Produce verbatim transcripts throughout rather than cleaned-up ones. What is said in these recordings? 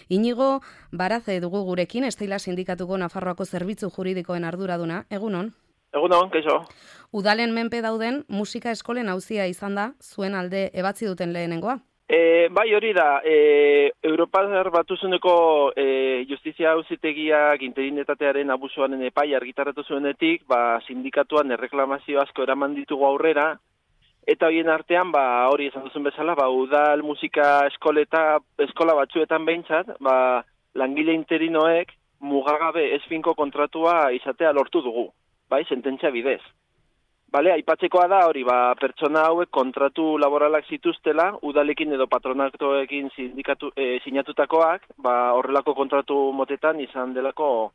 Inigo Baraze dugu gurekin, Esteila Sindikatuko Nafarroako Zerbitzu Juridikoen arduraduna. Egunon? Egunon, kaixo. Udalen menpe dauden musika eskolen auzia izan da, zuen alde ebatzi duten lehenengoa? E, bai hori da, e, Europar Batuzuneko e, justizia auzitegiak interinetatearen abusuaren epai argitaratu zuenetik, ba, sindikatuan erreklamazio asko eraman ditugu aurrera, eta horien artean, ba, hori esan duzun bezala, ba, udal musika eskoleta, eskola batzuetan behintzat, ba, langile interinoek mugagabe ez finko kontratua izatea lortu dugu, bai, sententzia bidez. Bale, aipatzekoa da hori, ba, pertsona hauek kontratu laboralak zituztela, udalekin edo patronatoekin sindikatu, e, sinatutakoak, ba, horrelako kontratu motetan izan delako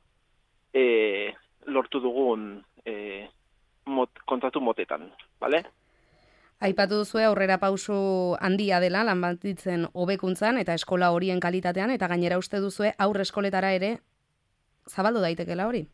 e, lortu dugun e, mot, kontratu motetan, bale? Aipatu duzue aurrera pausu handia dela lanbaldintzen hobekuntzan eta eskola horien kalitatean, eta gainera uste duzue aurre eskoletara ere zabaldu daitekeela hori?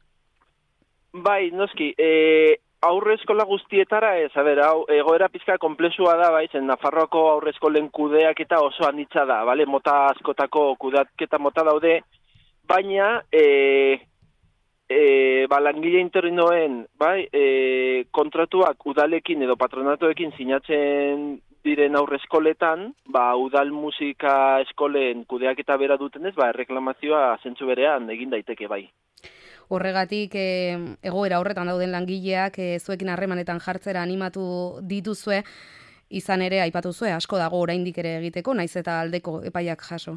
Bai, noski, e, aurre eskola guztietara ez, a ber, hau, egoera pizka konplexua da, bai, zen Nafarroako aurre eskolen kudeaketa oso anitza da, bale, mota askotako kudeaketa mota daude, baina, e, e, ba, langile interinoen, bai, e, kontratuak udalekin edo patronatoekin sinatzen diren aurre eskoletan, ba, udal musika eskolen kudeaketa bera dutenez, ba, erreklamazioa zentzu berean egin daiteke, bai. Horregatik e, egoera horretan dauden langileak e, zuekin harremanetan jartzera animatu dituzue, izan ere aipatu zue, asko dago oraindik ere egiteko, naiz eta aldeko epaiak jaso.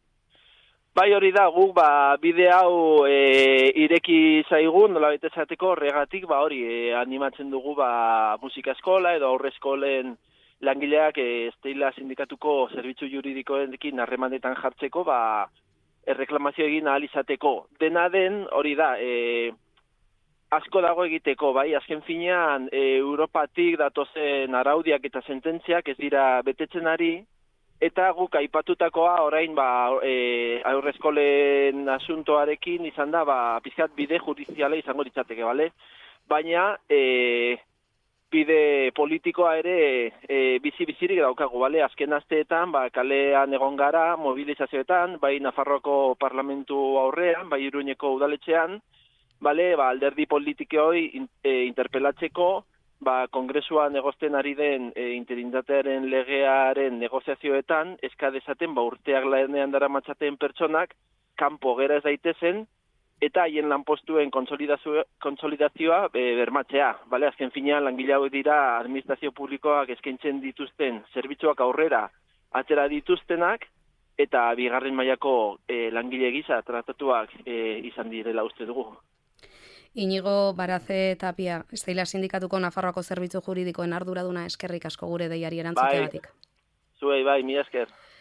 Bai hori da, guk ba, bide hau e, ireki zaigun, nola bete zateko horregatik, ba, hori e, animatzen dugu ba, musika eskola edo aurre eskolen langileak e, Esteila Sindikatuko zerbitzu juridikoekin harremanetan jartzeko, ba, erreklamazio egin ahal izateko. Dena den, hori da, e, asko dago egiteko, bai, azken finean, e, Europatik datozen araudiak eta sententziak ez dira betetzen ari, eta guk aipatutakoa orain, ba, e, aurre eskolen asuntoarekin izan da, ba, pizkat bide judiziala izango ditzateke, bale? Baina, e, bide politikoa ere e, bizi-bizirik daukagu, bale? Azken asteetan, ba, kalean egon gara, mobilizazioetan, bai Nafarroako Parlamentu aurrean, bai Iruñeko udaletxean, bale, ba, alderdi politikoei e, interpelatzeko, ba, kongresuan egozten ari den e, interinitatearen legearen negoziazioetan, eska dezaten, ba, urteak lanean dara matzaten pertsonak, kanpo gera ez daitezen, eta haien lanpostuen konsolidazio, konsolidazioa e, bermatzea. Bale, azken finean, langile hauek dira administrazio publikoak eskaintzen dituzten zerbitzuak aurrera atera dituztenak, eta bigarren mailako e, langile gisa tratatuak e, izan direla uste dugu. Inigo Baraze Tapia, Esteila Sindikatuko Nafarroako Zerbitzu Juridikoen arduraduna, eskerrik asko gure deiari erantzuteagatik. Bai, zuei bai, mila esker.